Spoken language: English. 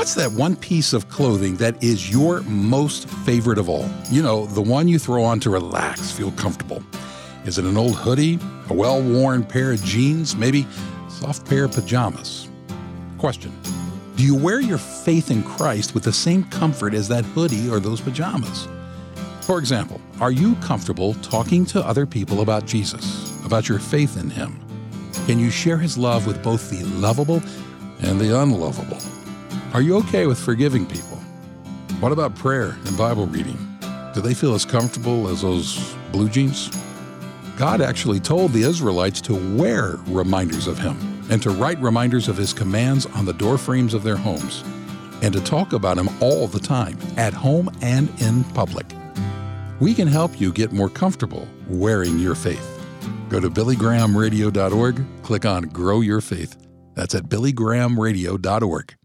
What's that one piece of clothing that is your most favorite of all? You know, the one you throw on to relax, feel comfortable. Is it an old hoodie, a well-worn pair of jeans, maybe a soft pair of pajamas? Question: do you wear your faith in Christ with the same comfort as that hoodie or those pajamas? For example, are you comfortable talking to other people about Jesus, about your faith in Him? Can you share His love with both the lovable and the unlovable? Are you okay with forgiving people? What about prayer and Bible reading? Do they feel as comfortable as those blue jeans? God actually told the Israelites to wear reminders of Him and to write reminders of His commands on the doorframes of their homes and to talk about Him all the time, at home and in public. We can help you get more comfortable wearing your faith. Go to BillyGrahamRadio.org, click on Grow Your Faith. That's at BillyGrahamRadio.org.